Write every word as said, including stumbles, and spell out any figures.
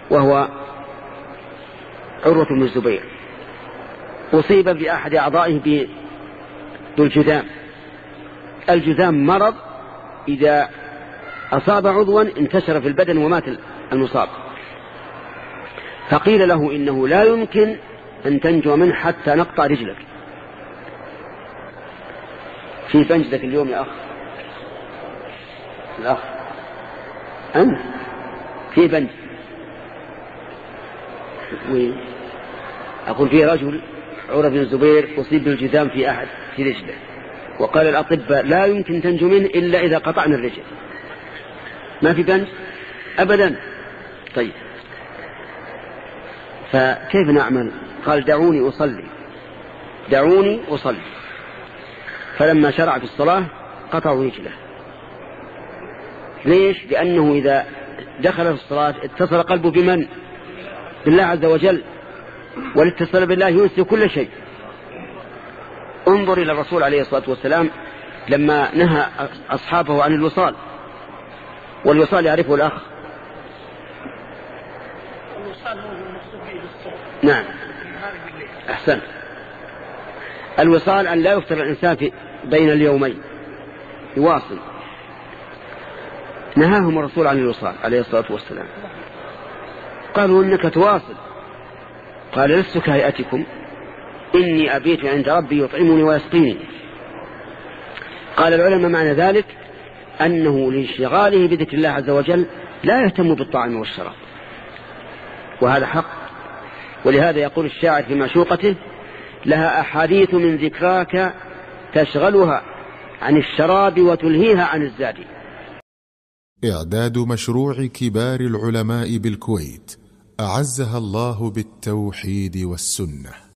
وهو عروة بن الزبير، أصيب بأحد أعضائه بالجذام. الجذام مرض إذا أصاب عضوا انتشر في البدن ومات المصاب، فقيل له إنه لا يمكن أن تنجو منه حتى نقطع رجلك. في بنجدك اليوم يا أخ الأخ أنت في بنج، أقول في رجل عروة بن الزبير أصيب بالجذام في أحد في رجله، وقال الأطباء لا يمكن تنجو منه إلا إذا قطعنا الرجل. ما في بنج أبدا. طيب فكيف نعمل؟ قال دعوني أصلي دعوني أصلي. فلما شرع في الصلاة قطعوا رجله. ليش؟ لأنه إذا دخل في الصلاة اتصل قلبه بمن؟ بالله عز وجل، والاتصال بالله ينسي كل شيء. انظر إلى الرسول عليه الصلاة والسلام لما نهى أصحابه عن الوصال، والوصال يعرفه الأخ. الوصال هو المقصود به بالصوت. نعم أحسن. الوصال أن لا يفتر الإنسان في بين اليومين، يواصل. نهاهم الرسول عن الوصال عليه الصلاة والسلام. قالوا إنك تواصل. قال لست كهيئتكم إني أبيت عند ربي يطعمني ويسقيني. قال العلماء معنى ذلك أنه لانشغاله بذكر الله عز وجل لا يهتم بالطعام والشراب، وهذا حق. ولهذا يقول الشاعر في معشوقته: لها أحاديث من ذكراك تشغلها عن الشراب وتلهيها عن الزاد. إعداد مشروع كبار العلماء بالكويت أعزها الله بالتوحيد والسنة.